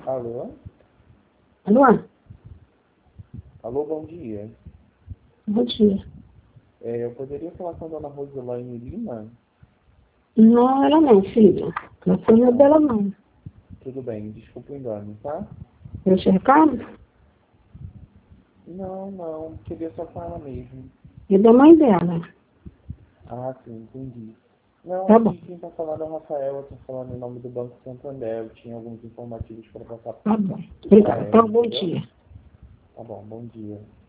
Alô? Alô? Alô, bom dia. Bom dia. Eu poderia falar com a dona Roselaine Lima? Não, ela não, filha. Não foi a dela, não. Tudo bem, desculpa o engano, tá? Eu te recado? Não, queria só com ela mesmo. E da mãe dela. Ah, sim, entendi. Não, Tá bom, aqui quem tá falando é o Rafael, eu tô falando em nome do Banco Santander, eu tinha alguns informativos para passar tá bom. para Obrigada. ela, Então, bom entendeu? dia. Tá bom, bom dia.